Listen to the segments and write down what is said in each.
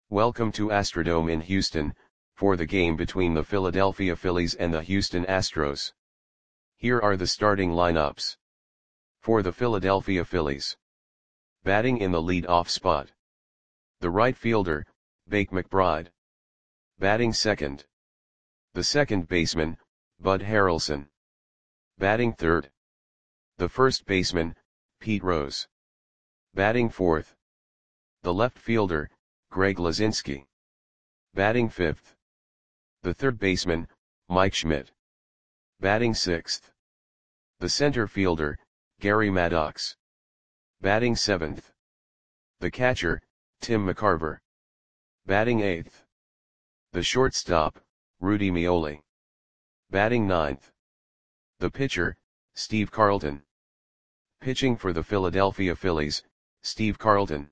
Welcome to Astrodome in Houston, for the game between the Philadelphia Phillies and the Houston Astros. Here are the starting lineups. For the Philadelphia Phillies. Batting in the lead-off spot. The right fielder, Bake McBride. Batting second. The second baseman, Bud Harrelson. Batting third. The first baseman, Pete Rose. Batting fourth. The left fielder, Greg Luzinski. Batting fifth. The third baseman, Mike Schmidt. Batting sixth. The center fielder, Gary Maddox. Batting seventh. The catcher, Tim McCarver. Batting eighth. The shortstop, Rudy Meoli. Batting ninth. The pitcher, Steve Carlton. Pitching for the Philadelphia Phillies, Steve Carlton.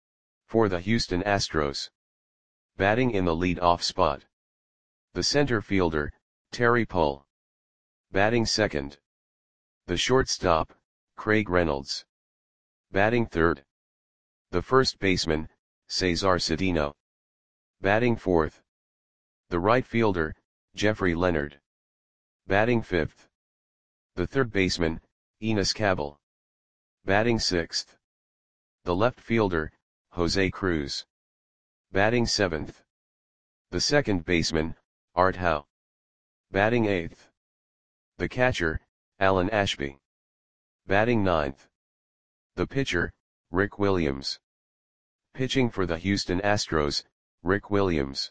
For the Houston Astros. Batting in the lead-off spot. The center fielder, Terry Pull. Batting second. The shortstop, Craig Reynolds. Batting third. The first baseman, Cesar Cedeno. Batting fourth. The right fielder, Jeffrey Leonard. Batting fifth. The third baseman, Enos Cabell. Batting sixth. The left fielder, Jose Cruz. Batting seventh. The second baseman, Art Howe. Batting eighth. The catcher, Alan Ashby. Batting ninth. The pitcher, Rick Williams. Pitching for the Houston Astros, Rick Williams.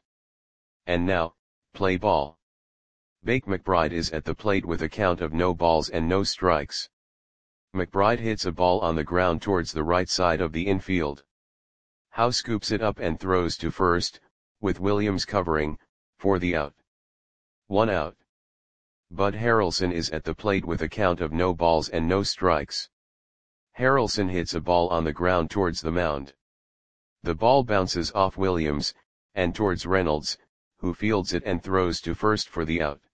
And now, play ball. Bake McBride is at the plate with a count of no balls and no strikes. McBride hits a ball on the ground towards the right side of the infield. Howe scoops it up and throws to first, with Williams covering, for the out. 1 out. Bud Harrelson is at the plate with a count of no balls and no strikes. Harrelson hits a ball on the ground towards the mound. The ball bounces off Williams, and towards Reynolds, who fields it and throws to first for the out.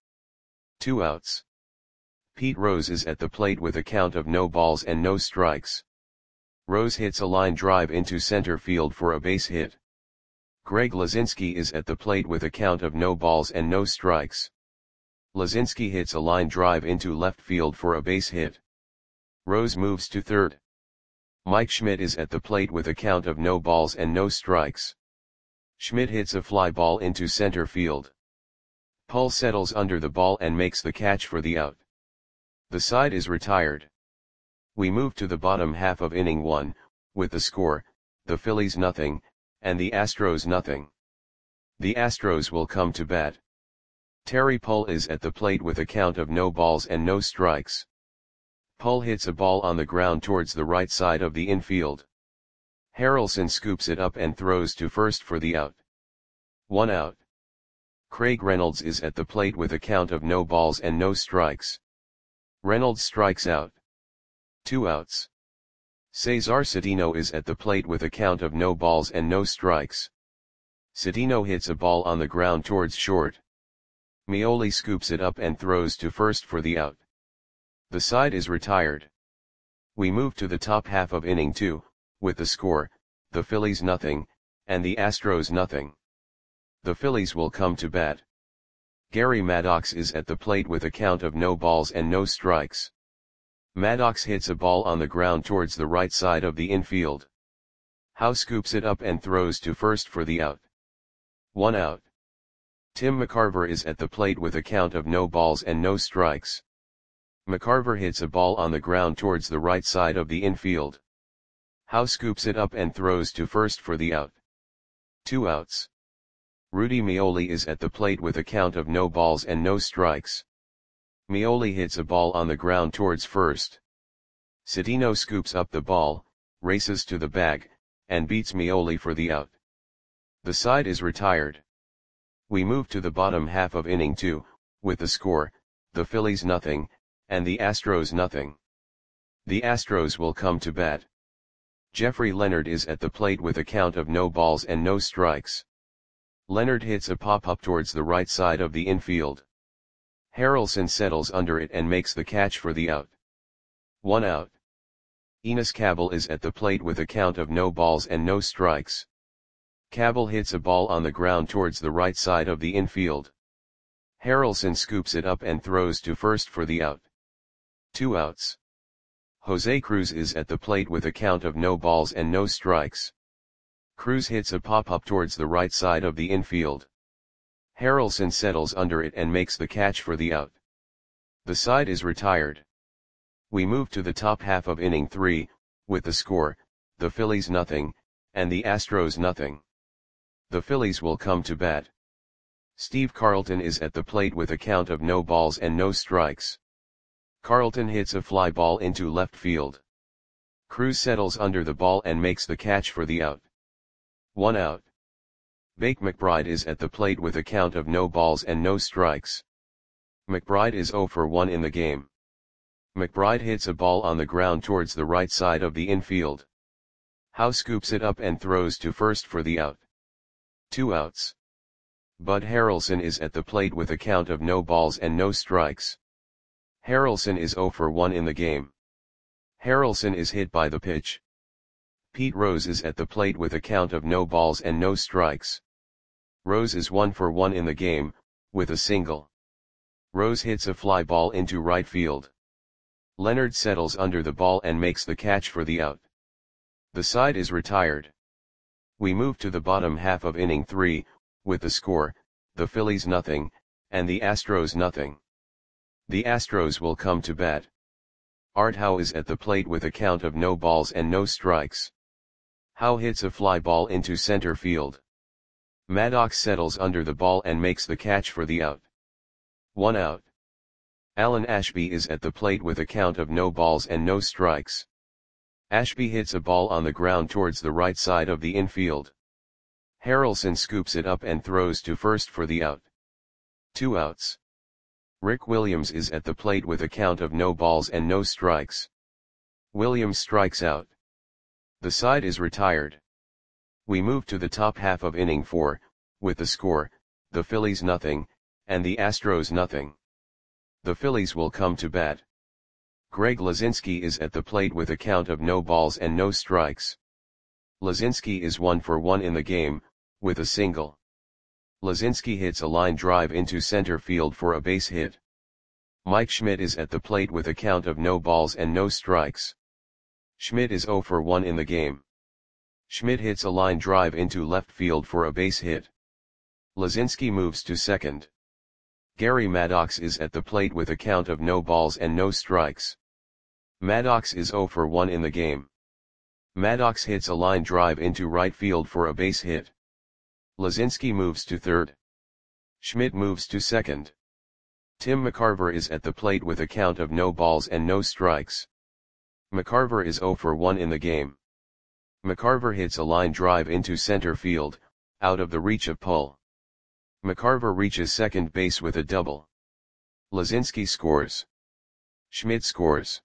2 outs. Pete Rose is at the plate with a count of no balls and no strikes. Rose hits a line drive into center field for a base hit. Greg Luzinski is at the plate with a count of no balls and no strikes. Luzinski hits a line drive into left field for a base hit. Rose moves to third. Mike Schmidt is at the plate with a count of no balls and no strikes. Schmidt hits a fly ball into center field. Pull settles under the ball and makes the catch for the out. The side is retired. We move to the bottom half of inning 1, with the score, the Phillies nothing, and the Astros nothing. The Astros will come to bat. Terry Pull is at the plate with a count of no balls and no strikes. Pull hits a ball on the ground towards the right side of the infield. Harrelson scoops it up and throws to first for the out. 1 out. Craig Reynolds is at the plate with a count of no balls and no strikes. Reynolds strikes out. 2 outs. Cesar Cedeno is at the plate with a count of no balls and no strikes. Cedeno hits a ball on the ground towards short. Meoli scoops it up and throws to first for the out. The side is retired. We move to the top half of inning 2, with the score, the Phillies nothing, and the Astros nothing. The Phillies will come to bat. Gary Maddox is at the plate with a count of no balls and no strikes. Maddox hits a ball on the ground towards the right side of the infield. Howe scoops it up and throws to first for the out. 1 out. Tim McCarver is at the plate with a count of no balls and no strikes. McCarver hits a ball on the ground towards the right side of the infield. Howe scoops it up and throws to first for the out. 2 outs. Rudy Meoli is at the plate with a count of no balls and no strikes. Meoli hits a ball on the ground towards first. Cedeno scoops up the ball, races to the bag, and beats Meoli for the out. The side is retired. We move to the bottom half of inning 2, with the score, the Phillies nothing, and the Astros nothing. The Astros will come to bat. Jeffrey Leonard is at the plate with a count of no balls and no strikes. Leonard hits a pop-up towards the right side of the infield. Harrelson settles under it and makes the catch for the out. 1 out. Enos Cabell is at the plate with a count of no balls and no strikes. Cabell hits a ball on the ground towards the right side of the infield. Harrelson scoops it up and throws to first for the out. 2 outs. Jose Cruz is at the plate with a count of no balls and no strikes. Cruz hits a pop-up towards the right side of the infield. Harrelson settles under it and makes the catch for the out. The side is retired. We move to the top half of inning 3, with the score, the Phillies nothing, and the Astros nothing. The Phillies will come to bat. Steve Carlton is at the plate with a count of no balls and no strikes. Carlton hits a fly ball into left field. Cruz settles under the ball and makes the catch for the out. 1 out. Bake McBride is at the plate with a count of no balls and no strikes. McBride is 0 for 1 in the game. McBride hits a ball on the ground towards the right side of the infield. Howe scoops it up and throws to first for the out. 2 outs. Bud Harrelson is at the plate with a count of no balls and no strikes. Harrelson is 0 for 1 in the game. Harrelson is hit by the pitch. Pete Rose is at the plate with a count of no balls and no strikes. Rose is 1 for 1 in the game, with a single. Rose hits a fly ball into right field. Leonard settles under the ball and makes the catch for the out. The side is retired. We move to the bottom half of inning 3, with the score, the Phillies nothing, and the Astros nothing. The Astros will come to bat. Art Howe is at the plate with a count of no balls and no strikes. Howe hits a fly ball into center field. Maddox settles under the ball and makes the catch for the out. 1 out. Alan Ashby is at the plate with a count of no balls and no strikes. Ashby hits a ball on the ground towards the right side of the infield. Harrelson scoops it up and throws to first for the out. 2 outs. Rick Williams is at the plate with a count of no balls and no strikes. Williams strikes out. The side is retired. We move to the top half of inning 4, with the score, the Phillies nothing, and the Astros nothing. The Phillies will come to bat. Greg Lazinski is at the plate with a count of no balls and no strikes. Lazinski is 1 for 1 in the game, with a single. Lazinski hits a line drive into center field for a base hit. Mike Schmidt is at the plate with a count of no balls and no strikes. Schmidt is 0 for 1 in the game. Schmidt hits a line drive into left field for a base hit. Lazinski moves to second. Gary Maddox is at the plate with a count of no balls and no strikes. Maddox is 0 for 1 in the game. Maddox hits a line drive into right field for a base hit. Lazinski moves to third. Schmidt moves to second. Tim McCarver is at the plate with a count of no balls and no strikes. McCarver is 0 for 1 in the game. McCarver hits a line drive into center field, out of the reach of Pull. McCarver reaches second base with a double. Lazinski scores. Schmidt scores.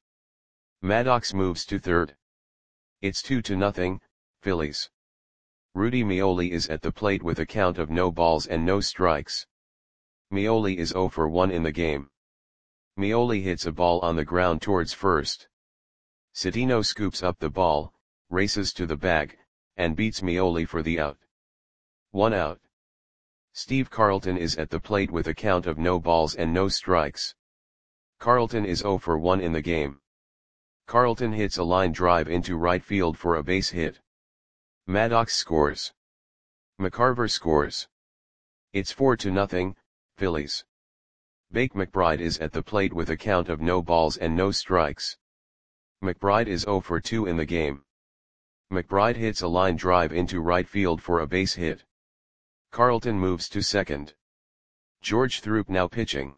Maddox moves to third. It's 2-0, Phillies. Rudy Meoli is at the plate with a count of no balls and no strikes. Meoli is 0 for 1 in the game. Meoli hits a ball on the ground towards first. Citino scoops up the ball, races to the bag, and beats Meoli for the out. 1 out. Steve Carlton is at the plate with a count of no balls and no strikes. Carlton is 0 for 1 in the game. Carlton hits a line drive into right field for a base hit. Maddox scores. McCarver scores. It's 4-0, Phillies. Bake McBride is at the plate with a count of no balls and no strikes. McBride is 0 for 2 in the game. McBride hits a line drive into right field for a base hit. Carlton moves to second. George Throop now pitching.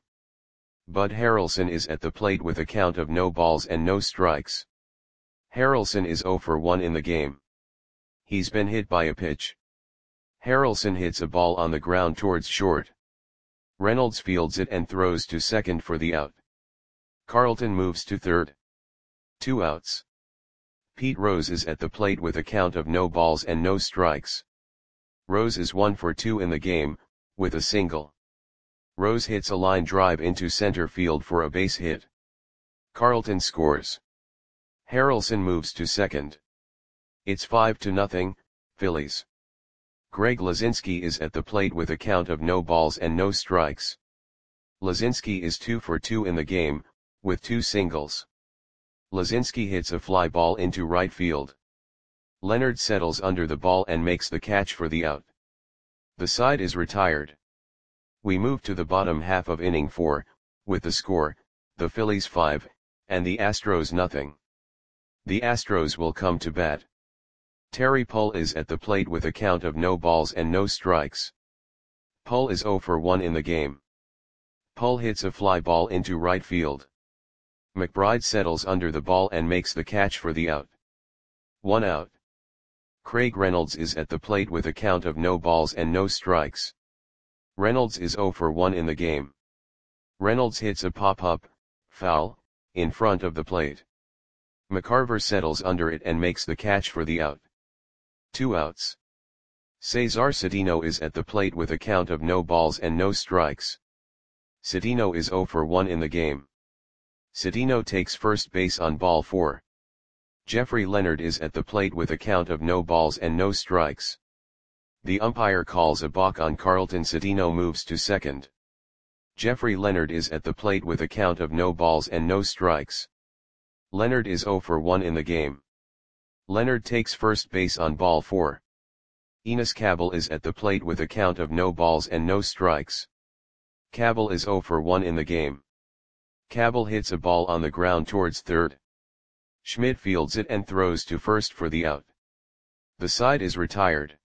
Bud Harrelson is at the plate with a count of no balls and no strikes. Harrelson is 0 for 1 in the game. He's been hit by a pitch. Harrelson hits a ball on the ground towards short. Reynolds fields it and throws to second for the out. Carlton moves to third. 2 outs. Pete Rose is at the plate with a count of no balls and no strikes. Rose is 1 for 2 in the game, with a single. Rose hits a line drive into center field for a base hit. Carlton scores. Harrelson moves to second. It's 5-0, Phillies. Greg Lazinski is at the plate with a count of no balls and no strikes. Lazinski is 2 for 2 in the game, with 2 singles. Lazinski hits a fly ball into right field. Leonard settles under the ball and makes the catch for the out. The side is retired. We move to the bottom half of inning 4, with the score, the Phillies 5, and the Astros nothing. The Astros will come to bat. Terry Pull is at the plate with a count of no balls and no strikes. Pull is 0 for 1 in the game. Pull hits a fly ball into right field. McBride settles under the ball and makes the catch for the out. 1 out. Craig Reynolds is at the plate with a count of no balls and no strikes. Reynolds is 0 for 1 in the game. Reynolds hits a pop-up, foul, in front of the plate. McCarver settles under it and makes the catch for the out. 2 outs. Cesar Cedeno is at the plate with a count of no balls and no strikes. Cedeno is 0 for 1 in the game. Cedeno takes first base on ball 4. Jeffrey Leonard is at the plate with a count of no balls and no strikes. The umpire calls a balk on Carlton. Cedeno moves to second. Jeffrey Leonard is at the plate with a count of no balls and no strikes. Leonard is 0 for 1 in the game. Leonard takes first base on ball 4. Enos Cabell is at the plate with a count of no balls and no strikes. Cabell is 0 for 1 in the game. Cabell hits a ball on the ground towards third. Schmidt fields it and throws to first for the out. The side is retired.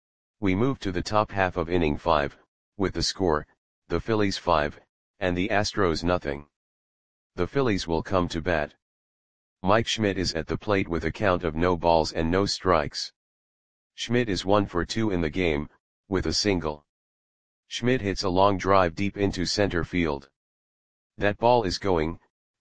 We move to the top half of inning 5, with the score, the Phillies 5, and the Astros nothing. The Phillies will come to bat. Mike Schmidt is at the plate with a count of no balls and no strikes. Schmidt is 1 for 2 in the game, with a single. Schmidt hits a long drive deep into center field. That ball is gone.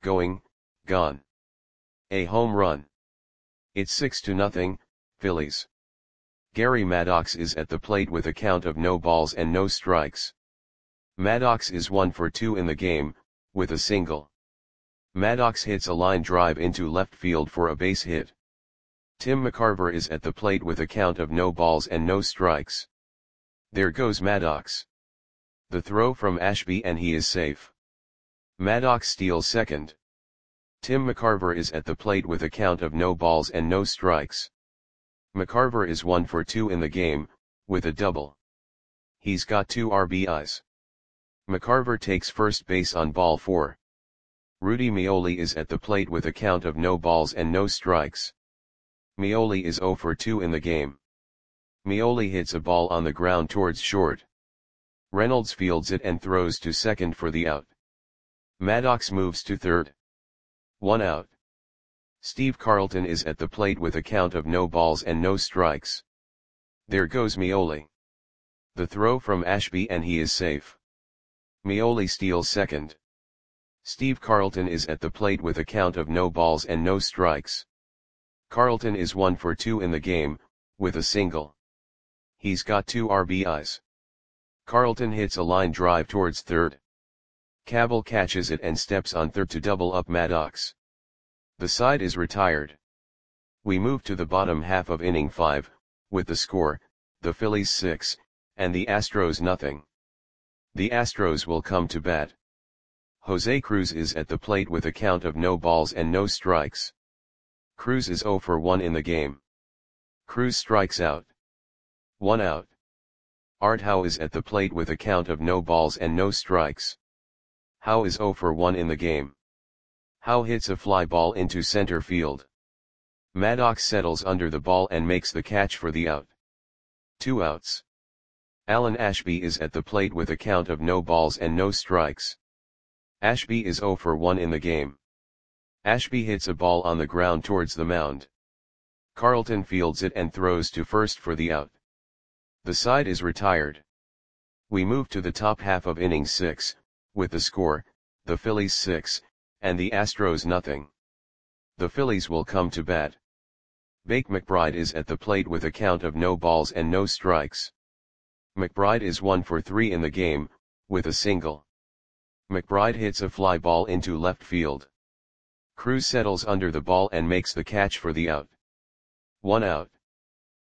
A home run. It's 6-0, Phillies. Gary Maddox is at the plate with a count of no balls and no strikes. Maddox is 1 for 2 in the game, with a single. Maddox hits a line drive into left field for a base hit. Tim McCarver is at the plate with a count of no balls and no strikes. There goes Maddox. The throw from Ashby and he is safe. Maddox steals second. Tim McCarver is at the plate with a count of no balls and no strikes. McCarver is 1 for 2 in the game, with a double. He's got 2 RBIs. McCarver takes first base on ball 4. Rudy Meoli is at the plate with a count of no balls and no strikes. Meoli is 0 for 2 in the game. Meoli hits a ball on the ground towards short. Reynolds fields it and throws to second for the out. Maddox moves to third. 1 out. Steve Carlton is at the plate with a count of no balls and no strikes. There goes Meoli. The throw from Ashby and he is safe. Meoli steals second. Steve Carlton is at the plate with a count of no balls and no strikes. Carlton is 1 for 2 in the game, with a single. He's got 2 RBIs. Carlton hits a line drive towards third. Cabell catches it and steps on third to double up Maddox. The side is retired. We move to the bottom half of inning 5, with the score, the Phillies 6, and the Astros nothing. The Astros will come to bat. Jose Cruz is at the plate with a count of no balls and no strikes. Cruz is 0 for 1 in the game. Cruz strikes out. 1 out. Art Howe is at the plate with a count of no balls and no strikes. Howe is 0 for 1 in the game. Howe hits a fly ball into center field. Maddox settles under the ball and makes the catch for the out. 2 outs. Alan Ashby is at the plate with a count of no balls and no strikes. Ashby is 0 for 1 in the game. Ashby hits a ball on the ground towards the mound. Carlton fields it and throws to first for the out. The side is retired. We move to the top half of inning 6, with the score, the Phillies 6, and the Astros nothing. The Phillies will come to bat. Bake McBride is at the plate with a count of no balls and no strikes. McBride is 1 for 3 in the game, with a single. McBride hits a fly ball into left field. Cruz settles under the ball and makes the catch for the out. 1 out.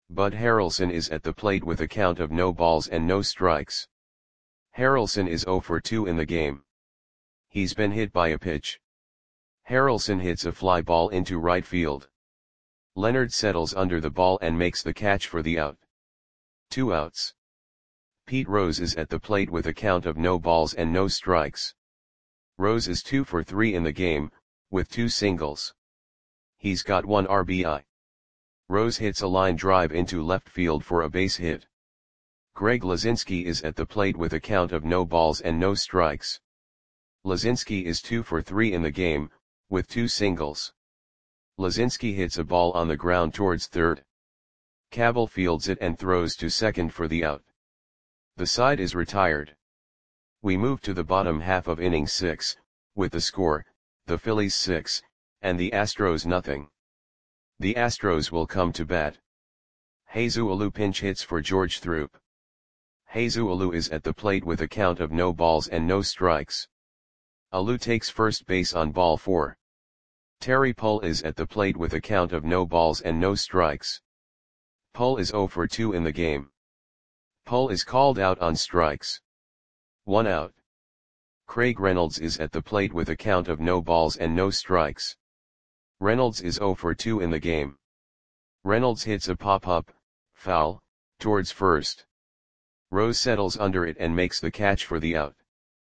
Bud Harrelson is at the plate with a count of no balls and no strikes. Harrelson is 0 for 2 in the game. He's been hit by a pitch. Harrelson hits a fly ball into right field. Leonard settles under the ball and makes the catch for the out. 2 outs. Pete Rose is at the plate with a count of no balls and no strikes. Rose is 2 for 3 in the game, with 2 singles. He's got 1 RBI. Rose hits a line drive into left field for a base hit. Greg Lazinski is at the plate with a count of no balls and no strikes. Lazinski is 2 for 3 in the game, with 2 singles. Lazinski hits a ball on the ground towards third. Cabell fields it and throws to second for the out. The side is retired. We move to the bottom half of inning 6, with the score, the Phillies 6, and the Astros nothing. The Astros will come to bat. Jesus Alou pinch hits for George Throop. Jesus Alou is at the plate with a count of no balls and no strikes. Alou takes first base on ball 4. Terry Pull is at the plate with a count of no balls and no strikes. Pull is 0 for 2 in the game. Pull is called out on strikes. 1 out. Craig Reynolds is at the plate with a count of no balls and no strikes. Reynolds is 0 for 2 in the game. Reynolds hits a pop-up, foul, towards first. Rose settles under it and makes the catch for the out.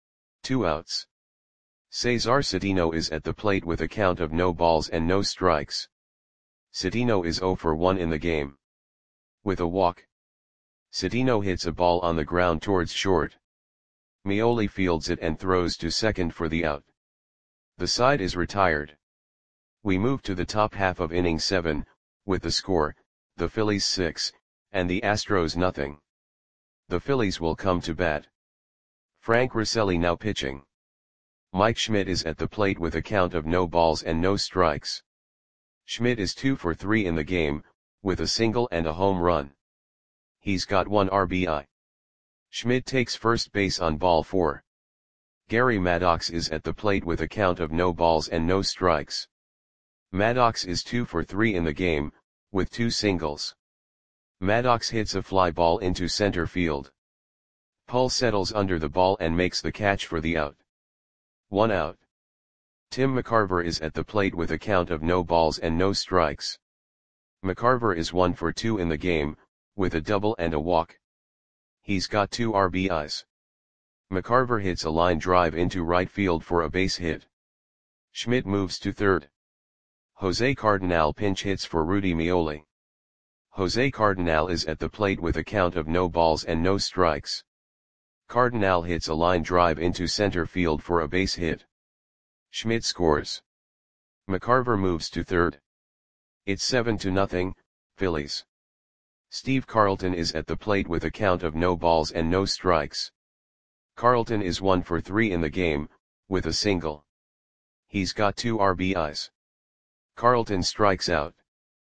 2 outs. Cesar Cedeno is at the plate with a count of no balls and no strikes. Cedeno is 0 for 1 in the game. With a walk. Cedeno hits a ball on the ground towards short. Meoli fields it and throws to second for the out. The side is retired. We move to the top half of inning 7, with the score, the Phillies 6, and the Astros nothing. The Phillies will come to bat. Frank Rosselli now pitching. Mike Schmidt is at the plate with a count of no balls and no strikes. Schmidt is 2 for 3 in the game, with a single and a home run. He's got 1 RBI. Schmidt takes first base on ball 4. Gary Maddox is at the plate with a count of no balls and no strikes. Maddox is 2 for 3 in the game, with 2 singles. Maddox hits a fly ball into center field. Pull settles under the ball and makes the catch for the out. 1 out. Tim McCarver is at the plate with a count of no balls and no strikes. McCarver is 1 for 2 in the game, with a double and a walk. He's got 2 RBIs. McCarver hits a line drive into right field for a base hit. Schmidt moves to third. Jose Cardenal pinch hits for Rudy Meoli. Jose Cardenal is at the plate with a count of no balls and no strikes. Cardenal hits a line drive into center field for a base hit. Schmidt scores. McCarver moves to third. It's 7-0, Phillies. Steve Carlton is at the plate with a count of no balls and no strikes. Carlton is 1 for 3 in the game, with a single. He's got 2 RBIs. Carlton strikes out.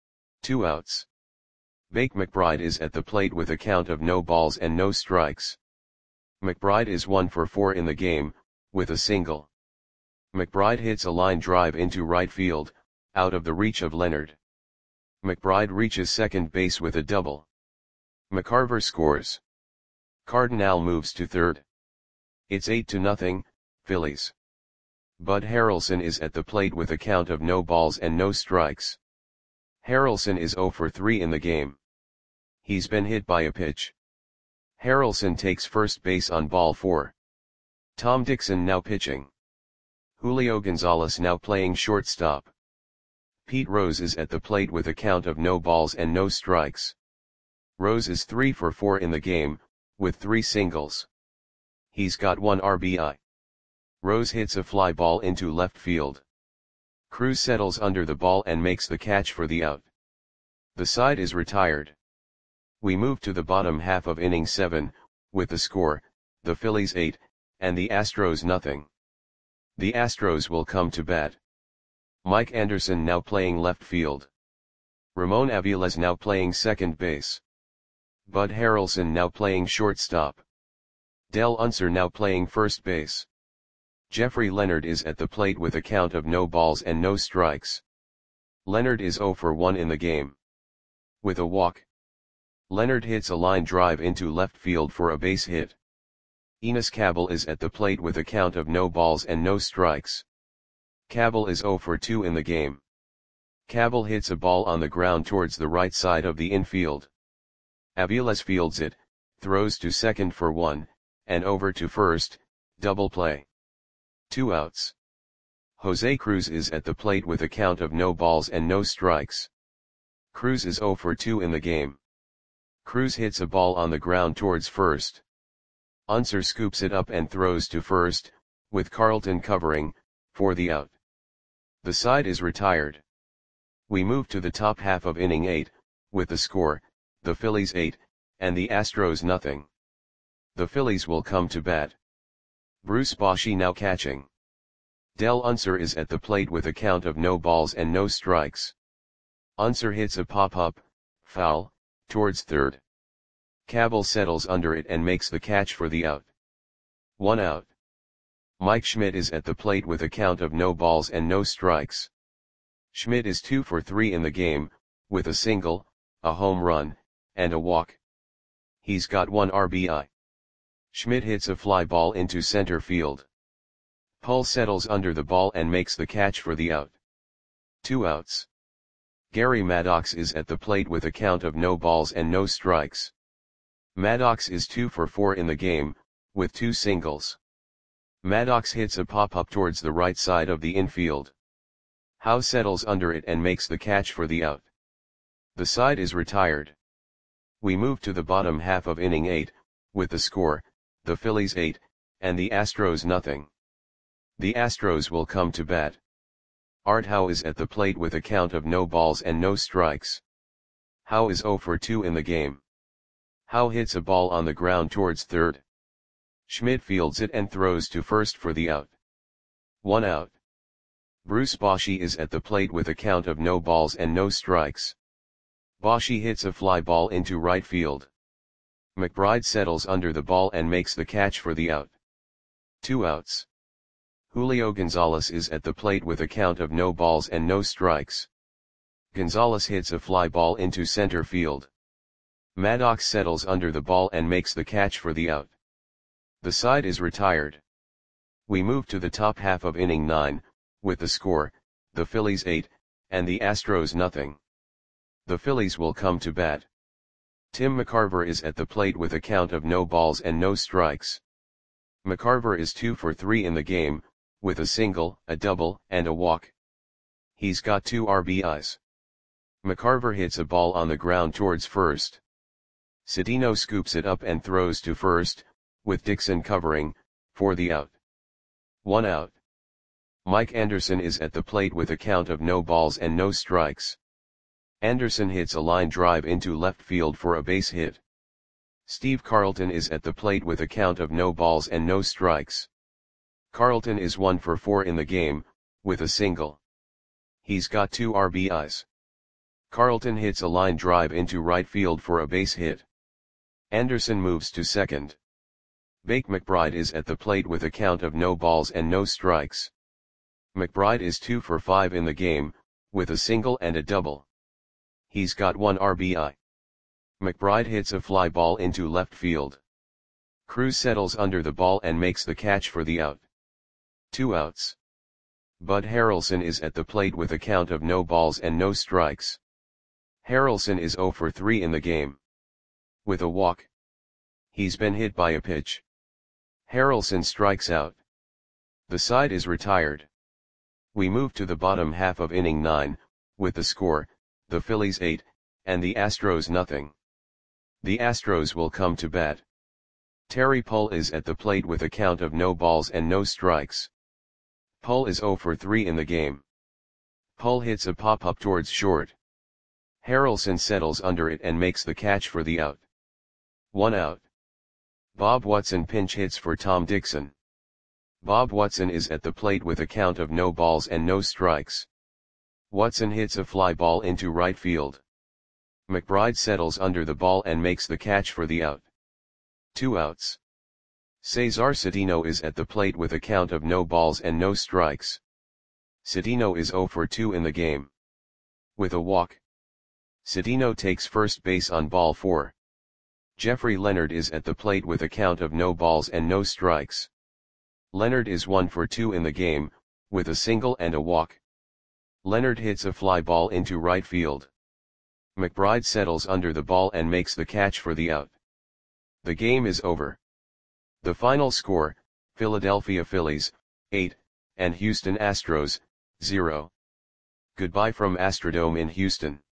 2 outs. Bake McBride is at the plate with a count of no balls and no strikes. McBride is 1 for 4 in the game, with a single. McBride hits a line drive into right field, out of the reach of Leonard. McBride reaches second base with a double. McCarver scores. Cardenal moves to third. It's 8-0, Phillies. Bud Harrelson is at the plate with a count of no balls and no strikes. Harrelson is 0 for 3 in the game. He's been hit by a pitch. Harrelson takes first base on ball 4. Tom Dixon now pitching. Julio Gonzalez now playing shortstop. Pete Rose is at the plate with a count of no balls and no strikes. Rose is 3 for 4 in the game, with 3 singles. He's got 1 RBI. Rose hits a fly ball into left field. Cruz settles under the ball and makes the catch for the out. The side is retired. We move to the bottom half of inning 7, with the score, the Phillies 8, and the Astros nothing. The Astros will come to bat. Mike Anderson now playing left field. Ramon Aviles now playing second base. Bud Harrelson now playing shortstop. Del Unser now playing first base. Jeffrey Leonard is at the plate with a count of no balls and no strikes. Leonard is 0 for 1 in the game. With a walk. Leonard hits a line drive into left field for a base hit. Enos Cabell is at the plate with a count of no balls and no strikes. Cabell is 0 for 2 in the game. Cabell hits a ball on the ground towards the right side of the infield. Aviles fields it, throws to second for 1, and over to first, double play. 2 outs. Jose Cruz is at the plate with a count of no balls and no strikes. Cruz is 0 for 2 in the game. Cruz hits a ball on the ground towards first. Unser scoops it up and throws to first, with Carlton covering, for the out. The side is retired. We move to the top half of inning 8, with the score, the Phillies 8, and the Astros nothing. The Phillies will come to bat. Bruce Bochy now catching. Del Unser is at the plate with a count of no balls and no strikes. Unser hits a pop-up, foul, towards third. Cabell settles under it and makes the catch for the out. 1 out. Mike Schmidt is at the plate with a count of no balls and no strikes. Schmidt is 2 for 3 in the game, with a single, a home run, and a walk. He's got 1 RBI. Schmidt hits a fly ball into center field. Pull settles under the ball and makes the catch for the out. 2 outs. Gary Maddox is at the plate with a count of no balls and no strikes. Maddox is 2 for 4 in the game, with 2 singles. Maddox hits a pop-up towards the right side of the infield. Howe settles under it and makes the catch for the out. The side is retired. We move to the bottom half of inning 8, with the score, the Phillies 8, and the Astros nothing. The Astros will come to bat. Art Howe is at the plate with a count of no balls and no strikes. Howe is 0 for 2 in the game. Howe hits a ball on the ground towards third. Schmidt fields it and throws to first for the out. 1 out. Bruce Bochy is at the plate with a count of no balls and no strikes. Bochy hits a fly ball into right field. McBride settles under the ball and makes the catch for the out. 2 outs. Julio Gonzalez is at the plate with a count of no balls and no strikes. Gonzalez hits a fly ball into center field. Maddox settles under the ball and makes the catch for the out. The side is retired. We move to the top half of inning 9, with the score, the Phillies 8, and the Astros nothing. The Phillies will come to bat. Tim McCarver is at the plate with a count of no balls and no strikes. McCarver is 2 for 3 in the game, with a single, a double, and a walk. He's got 2 RBIs. McCarver hits a ball on the ground towards first. Cedeno scoops it up and throws to first, with Dixon covering, for the out. 1 out. Mike Anderson is at the plate with a count of no balls and no strikes. Anderson hits a line drive into left field for a base hit. Steve Carlton is at the plate with a count of no balls and no strikes. Carlton is 1 for 4 in the game, with a single. He's got 2 RBIs. Carlton hits a line drive into right field for a base hit. Anderson moves to second. Bake McBride is at the plate with a count of no balls and no strikes. McBride is 2 for 5 in the game, with a single and a double. He's got 1 RBI. McBride hits a fly ball into left field. Cruz settles under the ball and makes the catch for the out. 2 outs. Bud Harrelson is at the plate with a count of no balls and no strikes. Harrelson is 0 for 3 in the game. With a walk. He's been hit by a pitch. Harrelson strikes out. The side is retired. We move to the bottom half of inning 9, with the score, the Phillies 8, and the Astros nothing. The Astros will come to bat. Terry Pull is at the plate with a count of no balls and no strikes. Pull is 0 for 3 in the game. Pull hits a pop-up towards short. Harrelson settles under it and makes the catch for the out. 1 out. Bob Watson pinch hits for Tom Dixon. Bob Watson is at the plate with a count of no balls and no strikes. Watson hits a fly ball into right field. McBride settles under the ball and makes the catch for the out. 2 outs. Cesar Cedeno is at the plate with a count of no balls and no strikes. Cedeno is 0 for 2 in the game. With a walk. Cedeno takes first base on ball 4. Jeffrey Leonard is at the plate with a count of no balls and no strikes. Leonard is 1 for 2 in the game, with a single and a walk. Leonard hits a fly ball into right field. McBride settles under the ball and makes the catch for the out. The game is over. The final score, Philadelphia Phillies, 8, and Houston Astros, 0. Goodbye from Astrodome in Houston.